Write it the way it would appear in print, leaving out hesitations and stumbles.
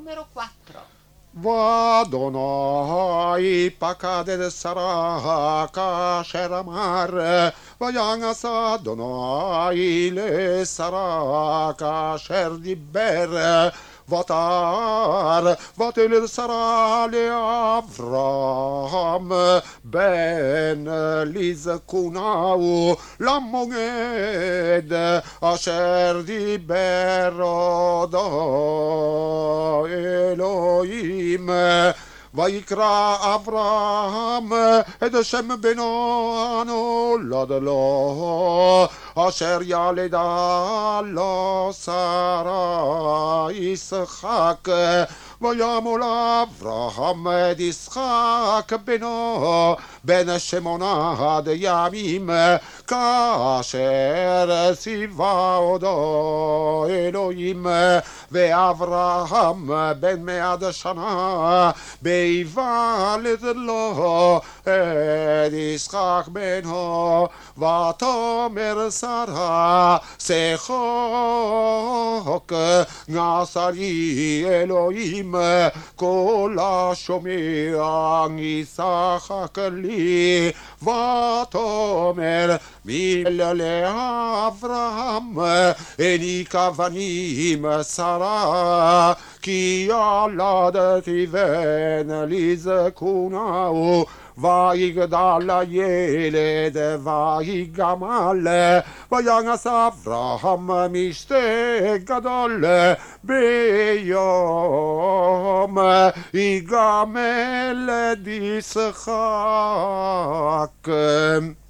numero 4. ואדוני פקד את שרה כאשר אמר, ויעש אדוני לשרה כאשר דיבר, ותער ותלד שרה לאברהם בן לזקנה ולמועד אשר דיבר עודו אלוהים. ויקרא אברהם את שם בנו הנולד לו אשר ילדה לו שרה ישחק. וימול אברהם את ישחק בנו בן 8 ימים כאשר ציווה עודו אלוהים. ואברהם בן 100 שנה ויוולד לו את ישחק בנו. ותאמר שרה שחוק נעשה לי אלוהים כל השומע ישחק לי. ותאמר לאברהם העניק אבנים שרה כי ילדתי בן לזקנה ויגדל הילד ויגמל. ויעש אברהם משתה גדול ביום יגמל את ישחק.